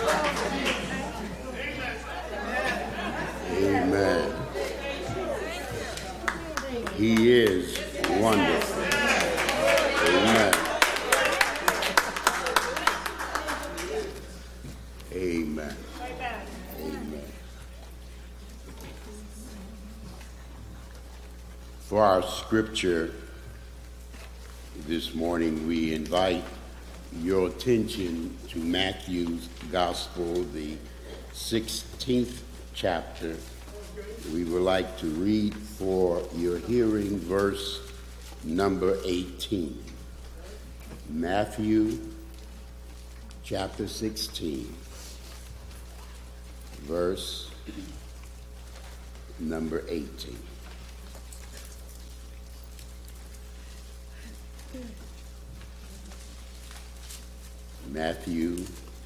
Amen. He is wonderful. Amen. Amen. Amen. For our scripture this morning, we invite your attention to Matthew's Gospel, the 16th chapter. We would like to read for your hearing verse number 18. Matthew chapter 16, verse number 18. Matthew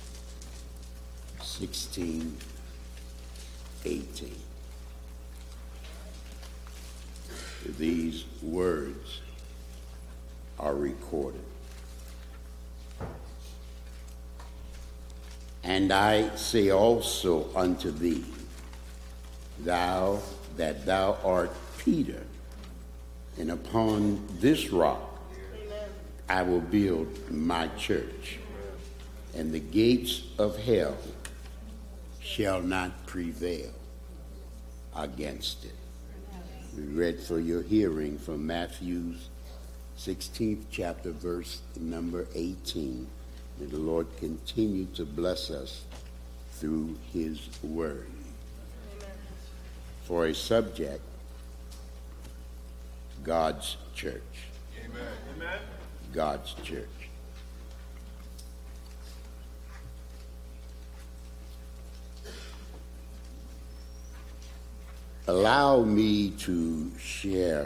16, 18. These words are recorded. And I say also unto thee, thou art Peter, and upon this rock I will build my church, and the gates of hell shall not prevail against it. We read for your hearing from Matthew's 16th chapter, verse number 18. May the Lord continue to bless us through his word. Amen. For a subject, God's church. Amen. Amen. God's church. Allow me to share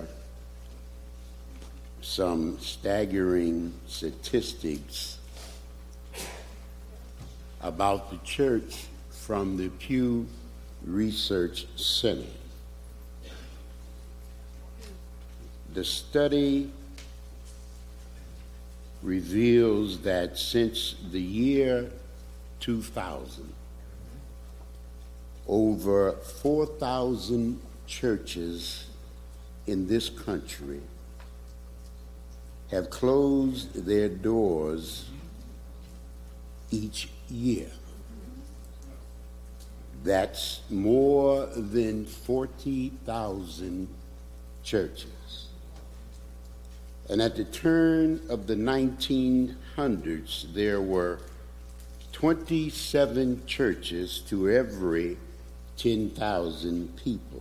some staggering statistics about the church from the Pew Research Center. The study reveals that since the year 2000, over 4,000 churches in this country have closed their doors each year. That's more than 40,000 churches. And at the turn of the 1900s, there were 27 churches to every 10,000 people.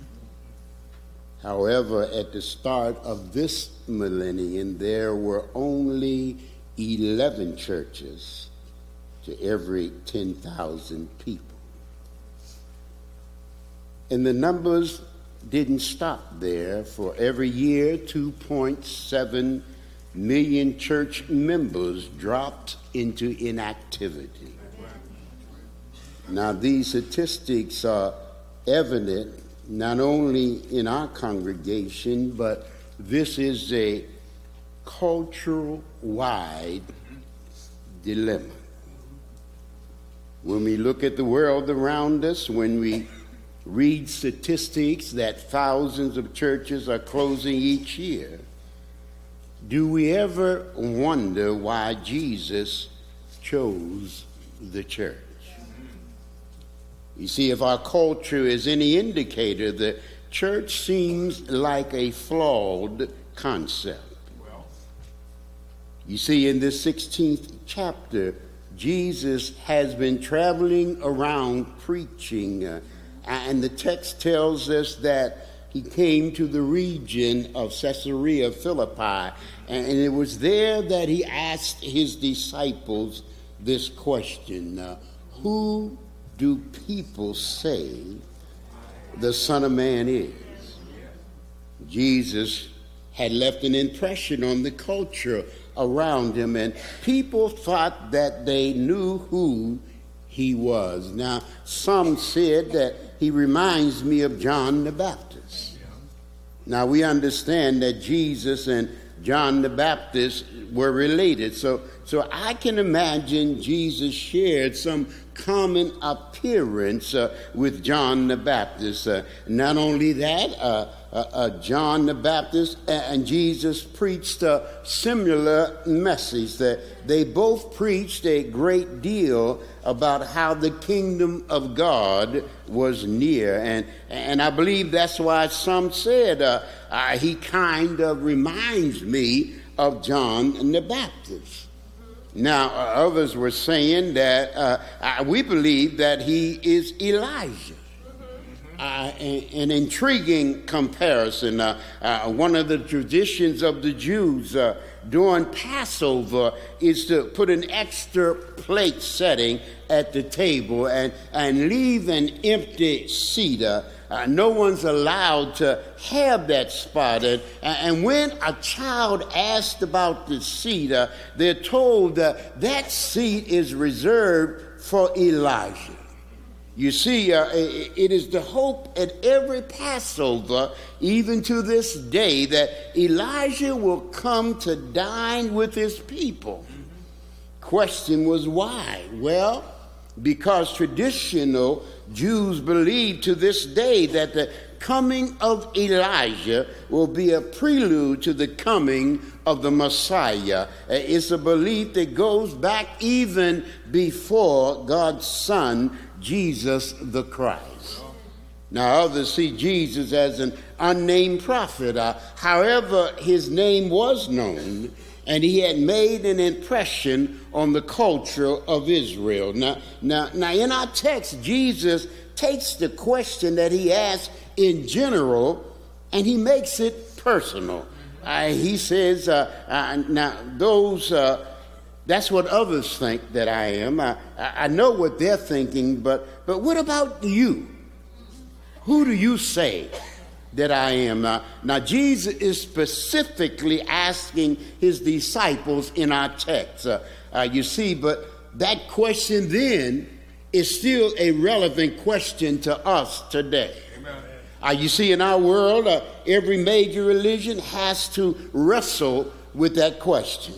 However, at the start of this millennium, there were only 11 churches to every 10,000 people. And the numbers didn't stop there. For every year, 2.7 million church members dropped into inactivity. Now, these statistics are evident not only in our congregation, but this is a cultural-wide dilemma. When we look at the world around us, when we read statistics that thousands of churches are closing each year, do we ever wonder why Jesus chose the church? You see, if our culture is any indicator, the church seems like a flawed concept. You see, in this 16th chapter, Jesus has been traveling around preaching, and the text tells us that he came to the region of Caesarea Philippi, and it was there that he asked his disciples this question: who do people say the Son of Man is? Jesus had left an impression on the culture around him, and people thought that they knew who he was. Now, some said that he reminds me of John the Baptist. Now, we understand that Jesus and John the Baptist were related, so So I can imagine Jesus shared some common appearance with John the Baptist. Not only that, John the Baptist and Jesus preached a similar message, that they both preached a great deal about how the kingdom of God was near. And I believe that's why some said he kind of reminds me of John the Baptist. Now, others were saying that we believe that he is Elijah. An intriguing comparison. One of the traditions of the Jews during Passover is to put an extra plate setting at the table and leave an empty seat. No one's allowed to have that spot. And when a child asked about the seat, they're told that seat is reserved for Elijah. You see, it is the hope at every Passover, even to this day, that Elijah will come to dine with his people. Question was why? Well, because traditional Jews believe to this day that the coming of Elijah will be a prelude to the coming of the Messiah. It's a belief that goes back even before God's Son, Jesus the Christ. Now, others see Jesus as an unnamed prophet. However, his name was known, and he had made an impression on the culture of Israel. Now, in our text, Jesus takes the question that he asked in general, and he makes it personal. He says, now those... that's what others think that I am. I know what they're thinking, but what about you? Who do you say that I am? Now, Jesus is specifically asking his disciples in our text. You see, but that question then is still a relevant question to us today. You see, in our world, every major religion has to wrestle with that question.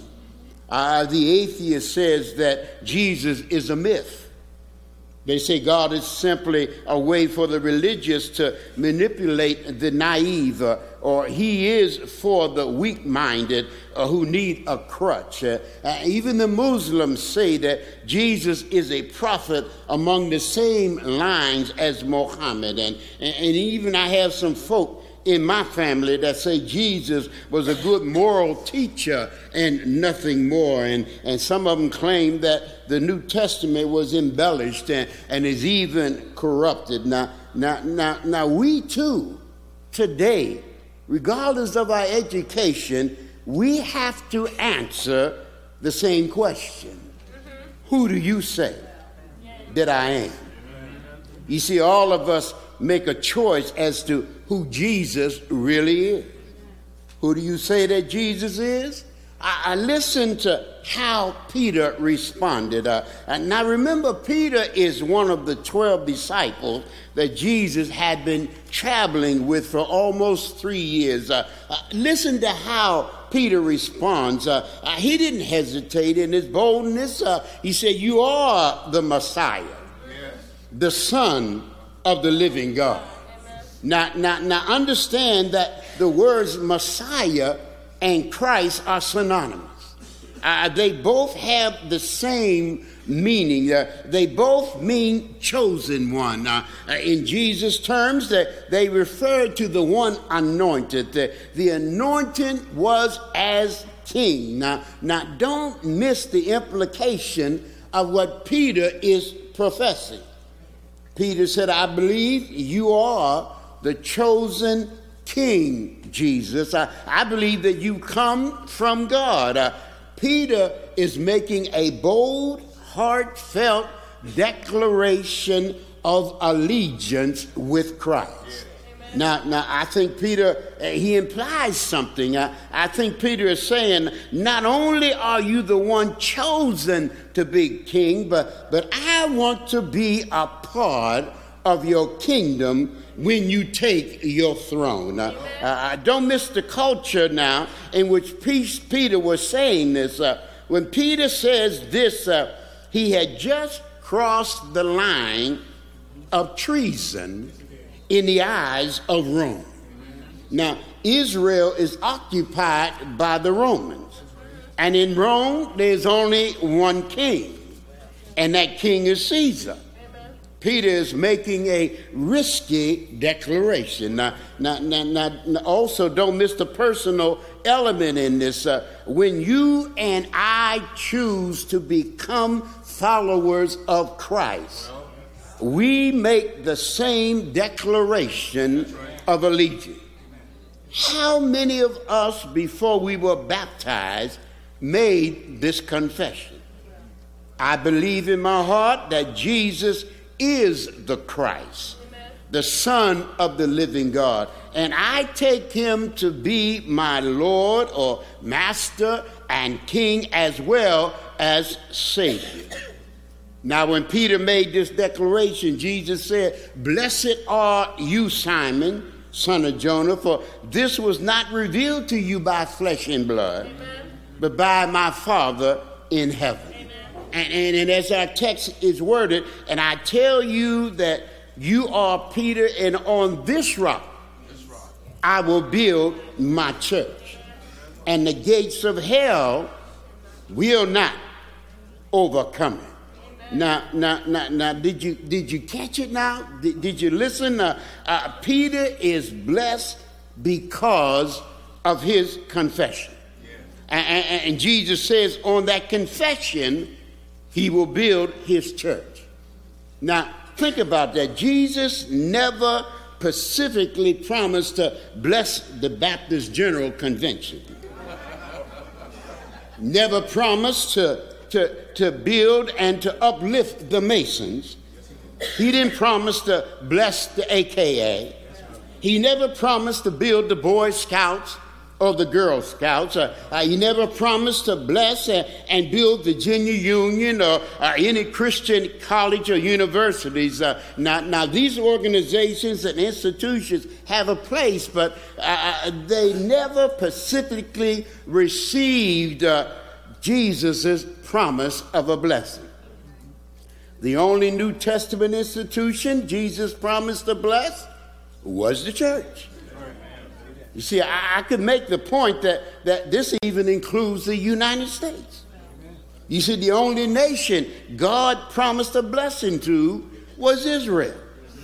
The atheist says that Jesus is a myth. They say God is simply a way for the religious to manipulate the naive, or he is for the weak-minded who need a crutch. Even the Muslims say that Jesus is a prophet among the same lines as Muhammad. And even I have some folk in my family that say Jesus was a good moral teacher and nothing more. And some of them claim that the New Testament was embellished and is even corrupted. Now we too, today, regardless of our education, we have to answer the same question. Who do you say that I am? You see, all of us make a choice as to who Jesus really is. Who do you say that Jesus is? I listened to how Peter responded. Now remember, Peter is one of the 12 disciples that Jesus had been traveling with for almost 3 years. Listen to how Peter responds. He didn't hesitate in his boldness. He said, "You are the Messiah, the Son of the living God." Now understand that the words Messiah and Christ are synonymous. They both have the same meaning. They both mean chosen one. In Jesus' terms, they refer to the one anointed. The anointing was as king. Now don't miss the implication of what Peter is professing. Peter said, "I believe you are the chosen king, Jesus. I believe that you come from God." Peter is making a bold, heartfelt declaration of allegiance with Christ. Now, I think Peter, he implies something. I think Peter is saying, not only are you the one chosen to be king, but I want to be a part of your kingdom when you take your throne. Don't miss the culture now in which Peter was saying this. when Peter says this, he had just crossed the line of treason in the eyes of Rome. Now, Israel is occupied by the Romans. And in Rome, there's only one king. And that king is Caesar. Peter is making a risky declaration. Now, also don't miss the personal element in this. When you and I choose to become followers of Christ, we make the same declaration of allegiance. How many of us, before we were baptized, made this confession? I believe in my heart that Jesus is the Christ, the Son of the living God, and I take him to be my Lord or Master and King as well as Savior. Now, when Peter made this declaration, Jesus said, "Blessed are you, Simon, son of Jonah, for this was not revealed to you by flesh and blood, but by my Father in heaven." And as our text is worded, and I tell you that you are Peter, and on this rock I will build my church, and the gates of hell will not overcome it. Now, did you catch it now? Did you listen? Peter is blessed because of his confession. And Jesus says on that confession, he will build his church. Now, think about that. Jesus never specifically promised to bless the Baptist General Convention. Never promised to build and to uplift the Masons. He didn't promise to bless the AKA. He never promised to build the Boy Scouts or the Girl Scouts. He never promised to bless and build Virginia Union or any Christian college or universities. Now, these organizations and institutions have a place, but they never specifically received Jesus' promise of a blessing. The only New Testament institution Jesus promised to bless was the church. You see, I could make the point that this even includes the United States. You see, the only nation God promised a blessing to was Israel.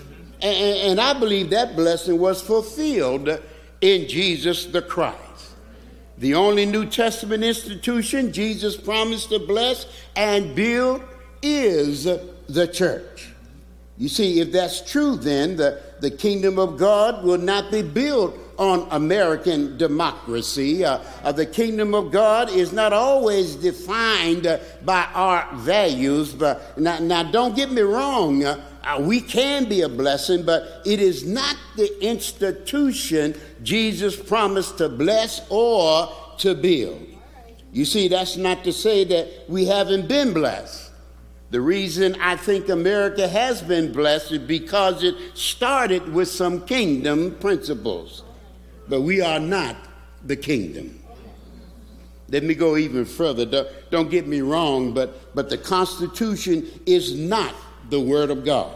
And I believe that blessing was fulfilled in Jesus the Christ. The only New Testament institution Jesus promised to bless and build is the church. You see, if that's true, then the kingdom of God will not be built on American democracy. The kingdom of God is not always defined by our values. But now, don't get me wrong. We can be a blessing, but it is not the institution Jesus promised to bless or to build. You see, that's not to say that we haven't been blessed. The reason I think America has been blessed is because it started with some kingdom principles. But we are not the kingdom. Let me go even further. Don't get me wrong, but the Constitution is not the Word of God.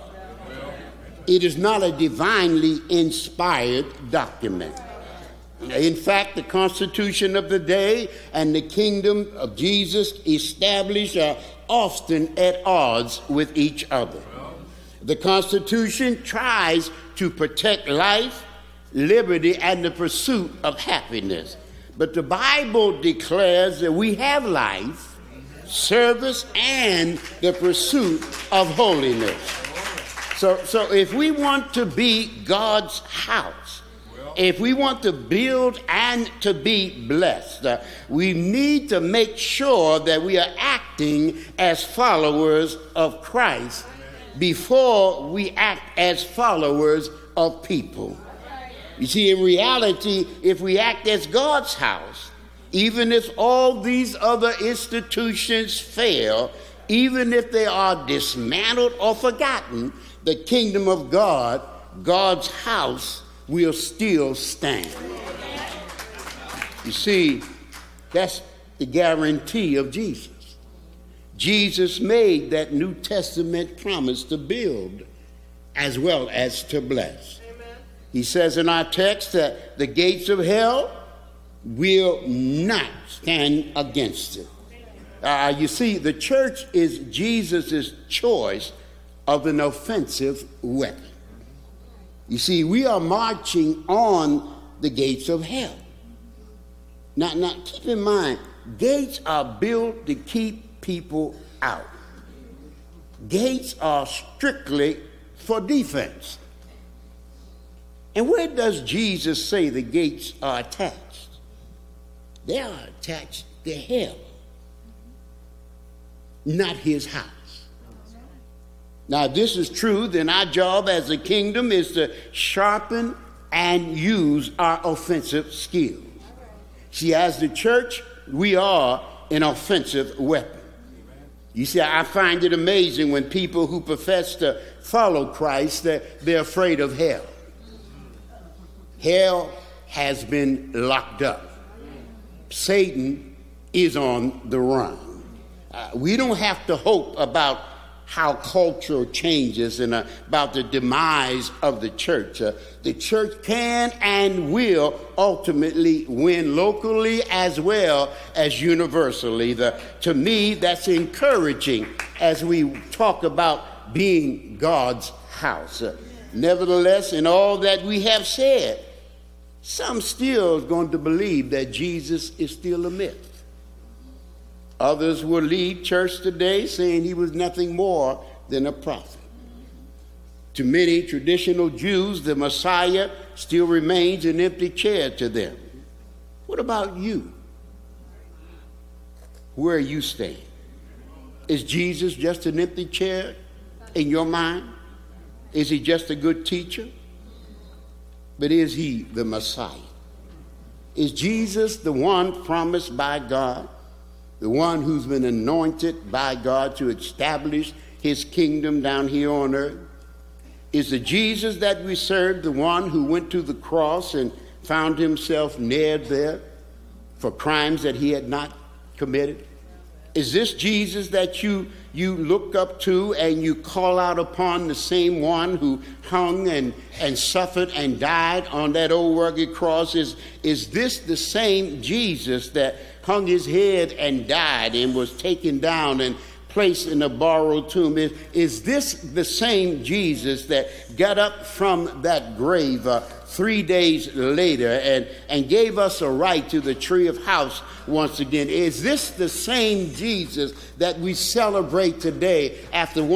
It is not a divinely inspired document. In fact, the Constitution of the day and the kingdom of Jesus established are often at odds with each other. The Constitution tries to protect life, liberty, and the pursuit of happiness. But the Bible declares that we have life, service, and the pursuit of holiness. So if we want to be God's house, if we want to build and to be blessed, we need to make sure that we are acting as followers of Christ before we act as followers of people. You see, in reality, if we act as God's house, even if all these other institutions fail, even if they are dismantled or forgotten, the kingdom of God, God's house, will still stand. You see, that's the guarantee of Jesus. Jesus made that New Testament promise to build as well as to bless. Amen. He says in our text that the gates of hell will not stand against it. You see, the church is Jesus' choice of an offensive weapon. You see, we are marching on the gates of hell. Now keep in mind, gates are built to keep people out. Gates are strictly for defense. And where does Jesus say the gates are attached? They are attached to hell, not his house. Now, if this is true, then our job as a kingdom is to sharpen and use our offensive skills. See, as the church, we are an offensive weapon. You see, I find it amazing when people who profess to follow Christ, they're afraid of hell. Hell has been locked up. Satan is on the run. We don't have to hope about how culture changes and about the demise of the church. The church can and will ultimately win locally as well as universally. To me, that's encouraging as we talk about being God's house. Nevertheless, in all that we have said, some still is going to believe that Jesus is still a myth. Others will leave church today saying he was nothing more than a prophet. To many traditional Jews, the Messiah still remains an empty chair to them. What about you? Where you stand? Is Jesus just an empty chair in your mind? Is he just a good teacher? But is he the Messiah? Is Jesus the one promised by God? The one who's been anointed by God to establish his kingdom down here on earth? Is the Jesus that we serve the one who went to the cross and found himself nailed there for crimes that he had not committed? Is this Jesus that you look up to and you call out upon, the same one who hung and suffered and died on that old rugged cross? Is this the same Jesus that hung his head and died and was taken down and placed in a borrowed tomb? Is this the same Jesus that got up from that grave 3 days later and gave us a right to the tree of house once again? Is this the same Jesus that we celebrate today after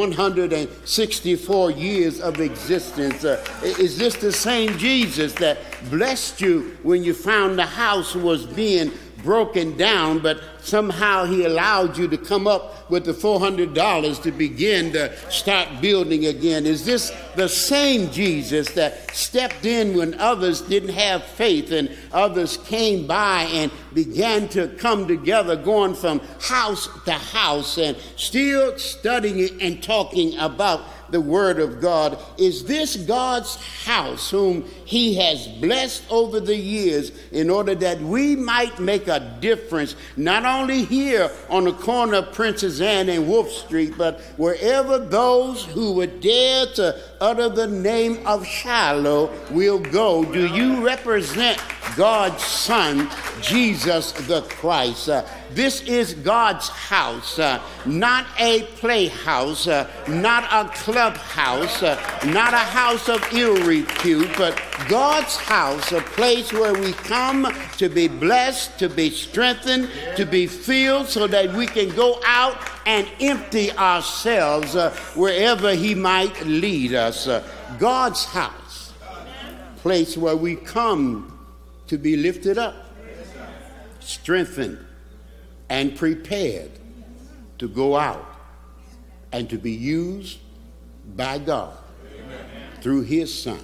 164 years of existence? Is this the same Jesus that blessed you when you found the house was being broken down, but somehow he allowed you to come up with the $400 to begin to start building again? Is this the same Jesus that stepped in when others didn't have faith and others came by and began to come together, going from house to house and still studying and talking about the Word of God? Is this God's house whom he has blessed over the years in order that we might make a difference, not only here on the corner of Princess Anne and Wolf Street, but wherever those who would dare to utter the name of Shiloh will go? Do you represent God's Son, Jesus the Christ? This is God's house, not a playhouse, not a clubhouse, not a house of ill repute, but God's house, a place where we come to be blessed, to be strengthened, to be filled, so that we can go out and empty ourselves wherever he might lead us. God's house, place where we come to be lifted up, strengthened, and prepared to go out and to be used by God through his Son,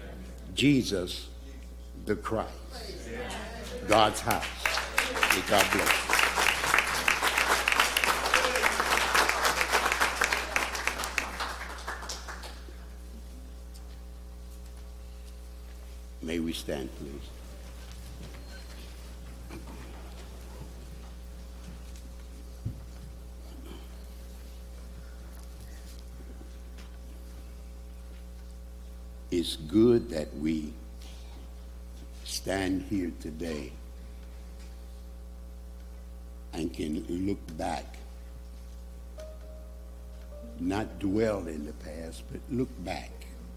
Jesus the Christ. God's house. May God bless you. May we stand, please. It's good that we stand here today and can look back, not dwell in the past, but look back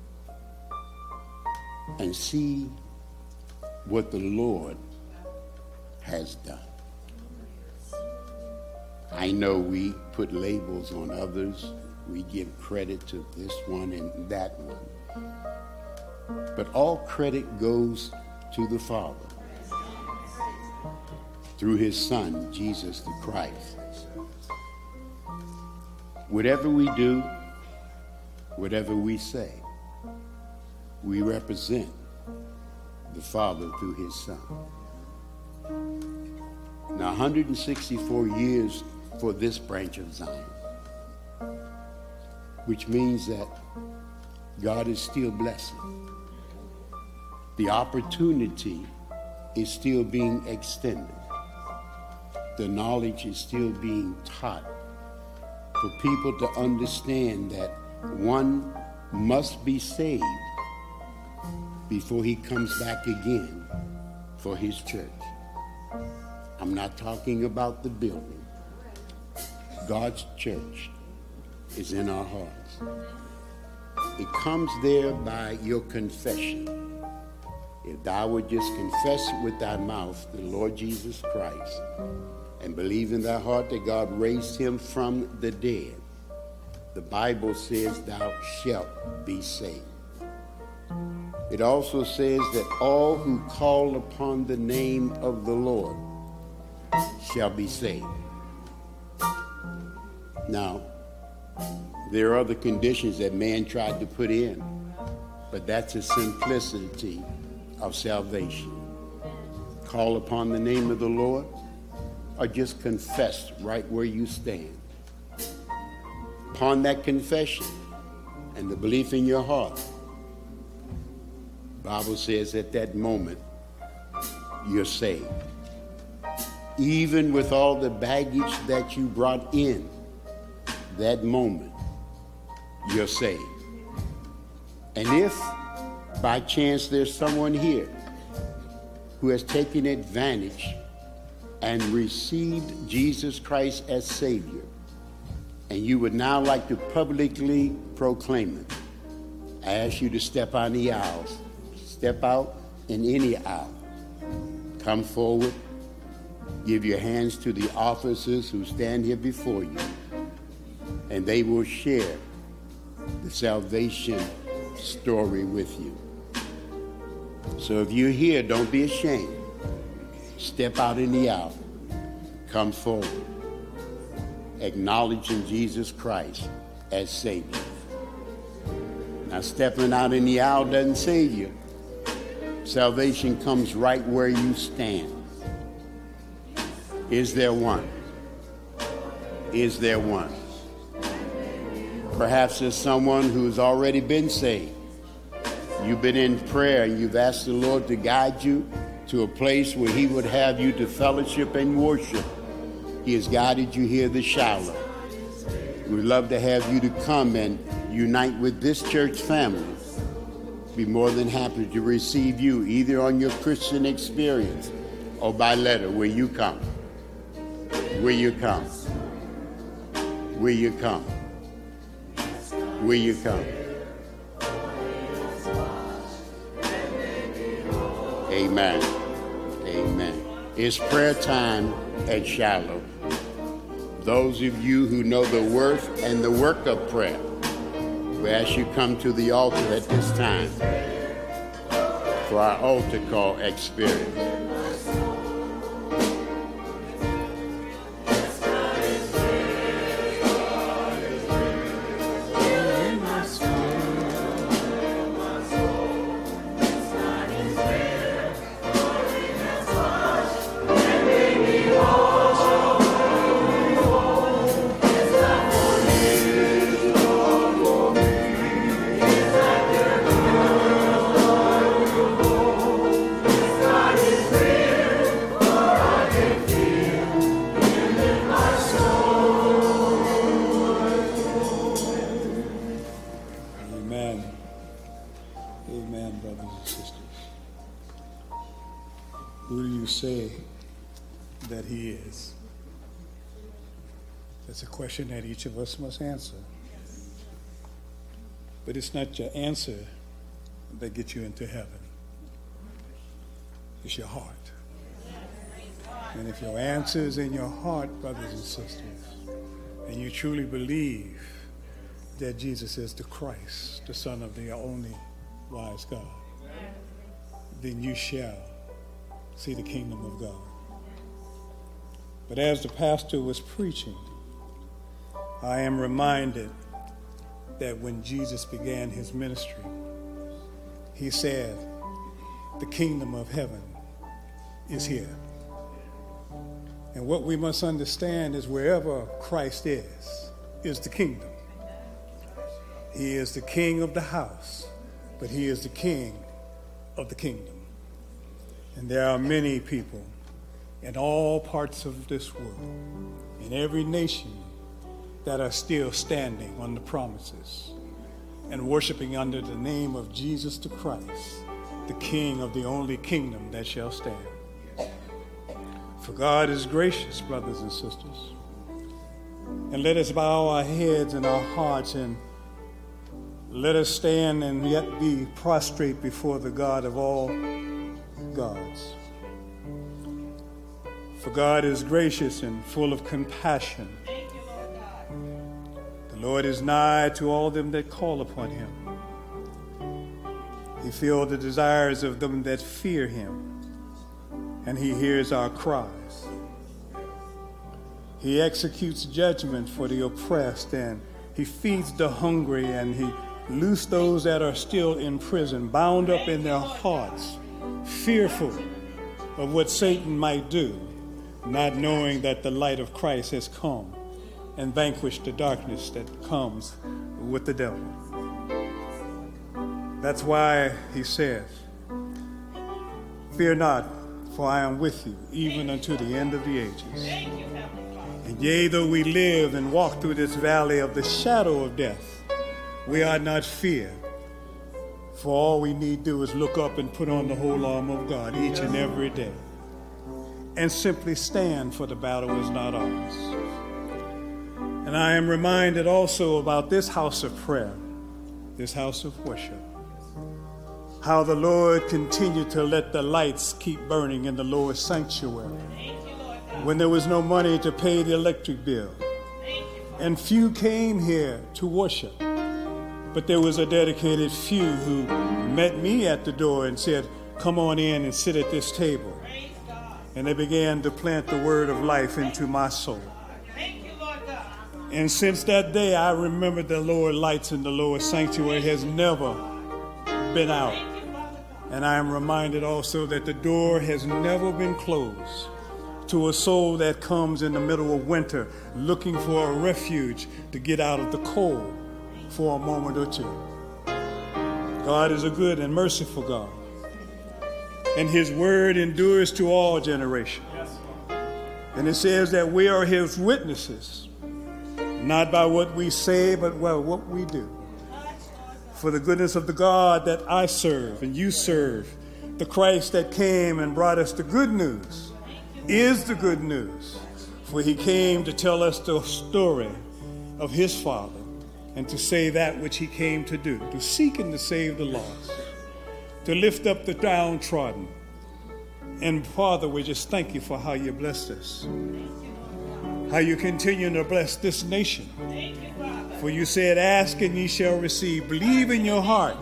and see what the Lord has done. I know we put labels on others. We give credit to this one and that one. But all credit goes to the Father through his Son, Jesus the Christ. Whatever we do, whatever we say, we represent the Father through his Son. Now, 164 years for this branch of Zion, which means that God is still blessing. The opportunity is still being extended. The knowledge is still being taught for people to understand that one must be saved before he comes back again for his church. I'm not talking about the building. God's church is in our hearts. It comes there by your confession. If thou would just confess with thy mouth the Lord Jesus Christ and believe in thy heart that God raised him from the dead, the Bible says thou shalt be saved. It also says that all who call upon the name of the Lord shall be saved. Now, there are other conditions that man tried to put in, but that's the simplicity of salvation. Call upon the name of the Lord, or just confess right where you stand. Upon that confession and the belief in your heart, the Bible says at that moment, you're saved. Even with all the baggage that you brought in, that moment, you're saved. And if by chance there's someone here who has taken advantage and received Jesus Christ as Savior, and you would now like to publicly proclaim it, I ask you to step on the aisles. Step out in any aisle. Come forward. Give your hands to the officers who stand here before you, and they will share the salvation story with you. So if you're here, don't be ashamed. Step out in the aisle. Come forward. Acknowledging Jesus Christ as Savior. Now, stepping out in the aisle doesn't save you. Salvation comes right where you stand. Is there one? Is there one? Perhaps there's someone who's already been saved. You've been in prayer and you've asked the Lord to guide you to a place where he would have you to fellowship and worship. He has guided you here to Shiloh. We'd love to have you to come and unite with this church family. Be more than happy to receive you either on your Christian experience or by letter where you come. Where you come. Where you come. Where you come. Amen. Amen. It's prayer time at Shiloh. Those of you who know the worth and the work of prayer, we ask you come to the altar at this time for our altar call experience. Praise brothers and sisters? Who do you say that he is? That's a question that each of us must answer. But it's not your answer that gets you into heaven. It's your heart. And if your answer is in your heart, brothers and sisters, and you truly believe that Jesus is the Christ, the Son of the only wise God, then you shall see the kingdom of God. But as the pastor was preaching, I am reminded that when Jesus began his ministry, he said, the kingdom of heaven is here. And what we must understand is wherever Christ is the kingdom. He is the king of the house, but he is the king of the kingdom. And there are many people in all parts of this world, in every nation, that are still standing on the promises and worshiping under the name of Jesus the Christ, the King of the only kingdom that shall stand. For God is gracious, brothers and sisters. And let us bow our heads and our hearts, and let us stand and yet be prostrate before the God of all gods. For God is gracious and full of compassion. Thank you, Lord God. The Lord is nigh to all them that call upon him. He fills the desires of them that fear him, and he hears our cries. He executes judgment for the oppressed, and he feeds the hungry, and he looses those that are still in prison, bound up in their hearts, fearful of what Satan might do, not knowing that the light of Christ has come and vanquished the darkness that comes with the devil. That's why he says, fear not, for I am with you, even unto the end of the ages. And yea, though we live and walk through this valley of the shadow of death, we are not feared. For all we need to do is look up and put on the whole armor of God each and every day, and simply stand, for the battle is not ours. And I am reminded also about this house of prayer, this house of worship, how the Lord continued to let the lights keep burning in the lower sanctuary when there was no money to pay the electric bill. And few came here to worship, but there was a dedicated few who met me at the door and said, come on in and sit at this table. And they began to plant the word of life into my soul. And since that day, I remember the lower lights in the lower sanctuary has never been out. And I am reminded also that the door has never been closed to a soul that comes in the middle of winter looking for a refuge to get out of the cold for a moment or two. God is a good and merciful God, and his word endures to all generations. And it says that we are his witnesses, not by what we say, but what we do. For the goodness of the God that I serve and you serve, the Christ that came and brought us the good news, is the good news. For he came to tell us the story of his Father and to say that which he came to do, to seek and to save the lost, to lift up the downtrodden. And Father, we just thank you for how you blessed us, how you continue to bless this nation. For you said, ask and ye shall receive. Believe in your heart.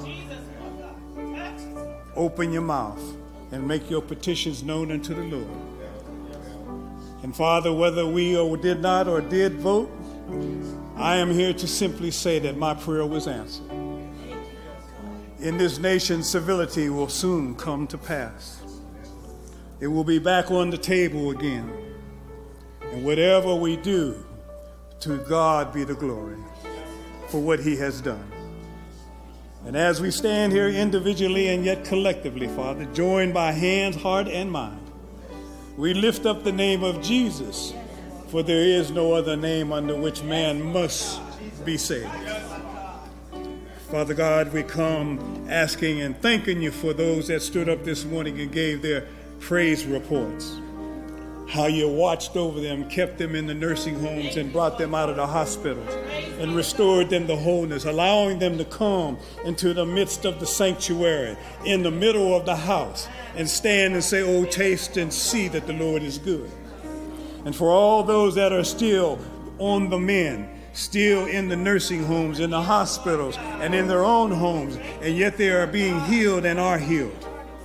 Open your mouth and make your petitions known unto the Lord. And Father, whether we did not or did vote, I am here to simply say that my prayer was answered. In this nation, civility will soon come to pass. It will be back on the table again. And whatever we do, to God be the glory for what he has done. And as we stand here individually and yet collectively, Father, joined by hands, heart, and mind, we lift up the name of Jesus, for there is no other name under which man must be saved. Father God, we come asking and thanking you for those that stood up this morning and gave their praise reports. How you watched over them, kept them in the nursing homes and brought them out of the hospitals and restored them to wholeness, allowing them to come into the midst of the sanctuary, in the middle of the house, and stand and say, "Oh, taste and see that the Lord is good." And for all those that are still on the mend, still in the nursing homes, in the hospitals, and in their own homes, and yet they are being healed and are healed.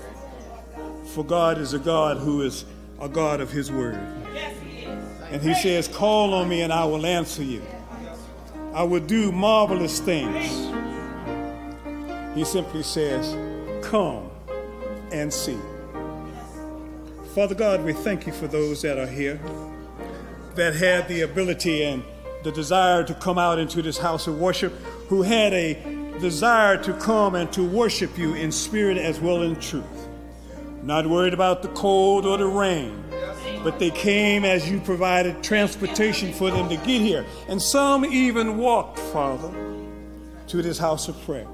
For God is a God who is a God of his word. And he says, "Call on me and I will answer you. I will do marvelous things." He simply says, "Come and see." Father God, we thank you for those that are here, that had the ability and the desire to come out into this house of worship, who had a desire to come and to worship you in spirit as well as in truth. Not worried about the cold or the rain, but they came as you provided transportation for them to get here. And some even walked, Father, to this house of prayer.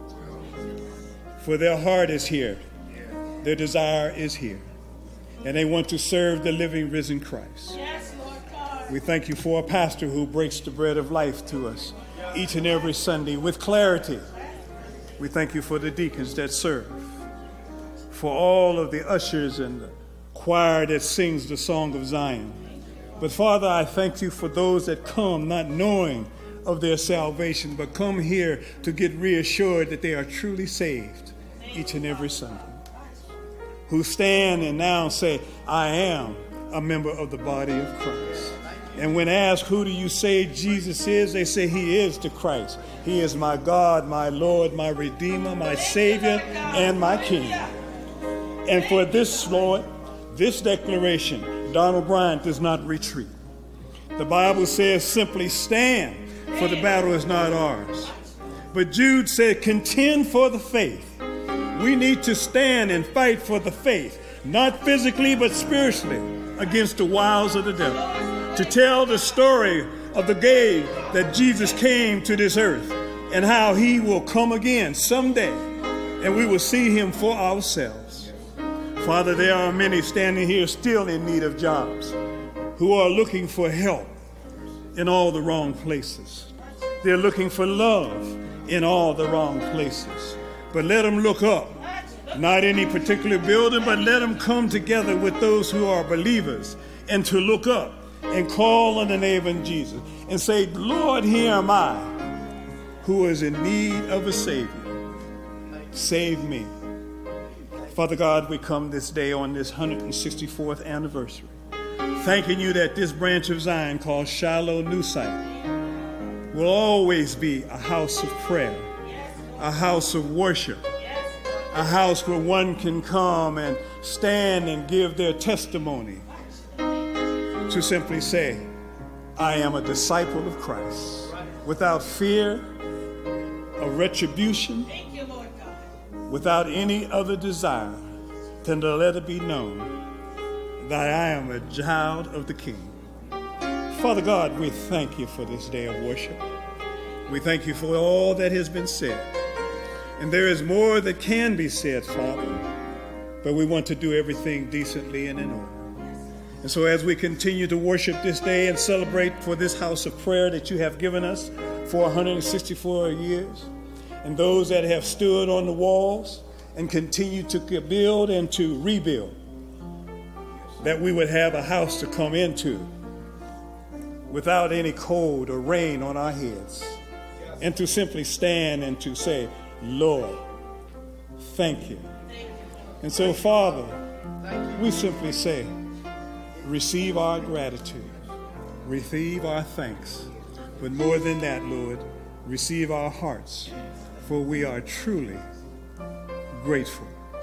For their heart is here. Their desire is here. And they want to serve the living, risen Christ. We thank you for a pastor who breaks the bread of life to us each and every Sunday with clarity. We thank you for the deacons that serve, for all of the ushers and the choir that sings the song of Zion. But Father, I thank you for those that come not knowing of their salvation, but come here to get reassured that they are truly saved each and every Sunday. Who stand and now say, "I am a member of the body of Christ." And when asked, "Who do you say Jesus is?" they say, "He is the Christ. He is my God, my Lord, my Redeemer, my Savior, and my King." And for this, Lord, this declaration, Donald Bryant does not retreat. The Bible says simply, "Stand, for the battle is not ours." But Jude said, "Contend for the faith." We need to stand and fight for the faith, not physically but spiritually, against the wiles of the devil. To tell the story of the day that Jesus came to this earth and how he will come again someday, and we will see him for ourselves. Father, there are many standing here still in need of jobs, who are looking for help in all the wrong places. They're looking for love in all the wrong places. But let them look up, not any particular building, but let them come together with those who are believers and to look up and call on the name of Jesus and say, "Lord, here am I, who is in need of a Savior. Save me." Father God, we come this day on this 164th anniversary, thanking you that this branch of Zion called Shiloh New Site will always be a house of prayer, a house of worship, a house where one can come and stand and give their testimony, to simply say, "I am a disciple of Christ," without fear of retribution, without any other desire than to let it be known that I am a child of the King. Father God, we thank you for this day of worship. We thank you for all that has been said. And there is more that can be said, Father, but we want to do everything decently and in order. And so as we continue to worship this day and celebrate for this house of prayer that you have given us for 164 years, and those that have stood on the walls and continue to build and to rebuild, that we would have a house to come into without any cold or rain on our heads, and to simply stand and to say, "Lord, thank you." And so, Father, we simply say, receive our gratitude, receive our thanks, but more than that, Lord, receive our hearts, for we are truly grateful.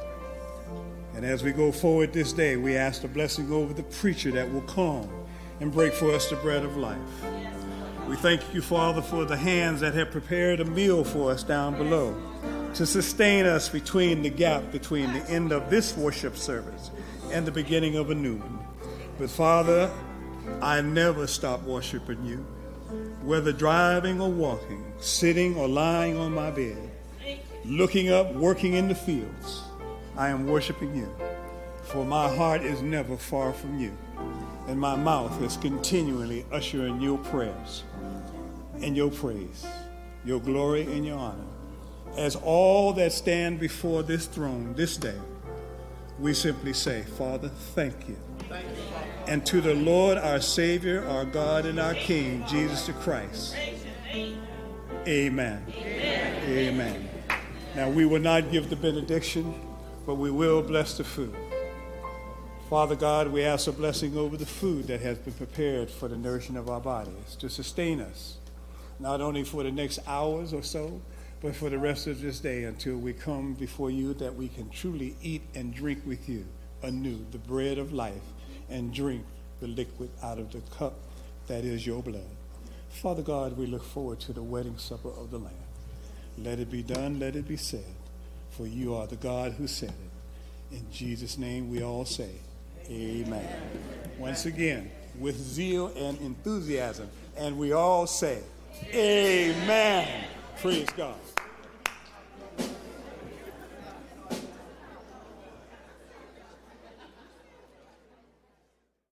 And as we go forward this day, we ask the blessing over the preacher that will come and break for us the bread of life. We thank you, Father, for the hands that have prepared a meal for us down below to sustain us between the gap between the end of this worship service and the beginning of a new one. But Father, I never stop worshiping you, whether driving or walking, sitting or lying on my bed. looking up, working in the fields. I am worshiping you, for my heart is never far from you, and my mouth is continually ushering your prayers and your praise, your glory and your honor. As all that stand before this throne this day, we simply say, Father, thank you. And to the Lord, our Savior, our God, and our King, Jesus the Christ. Amen. Amen. Now, we will not give the benediction, but we will bless the food. Father God, we ask a blessing over the food that has been prepared for the nourishing of our bodies, to sustain us, not only for the next hours or so, but for the rest of this day until we come before you, that we can truly eat and drink with you anew the bread of life and drink the liquid out of the cup that is your blood. Father God, we look forward to the wedding supper of the Lamb. Let it be done, let it be said, for you are the God who said it. In Jesus' name we all say, amen. Once again, with zeal and enthusiasm, and we all say, amen. Praise God.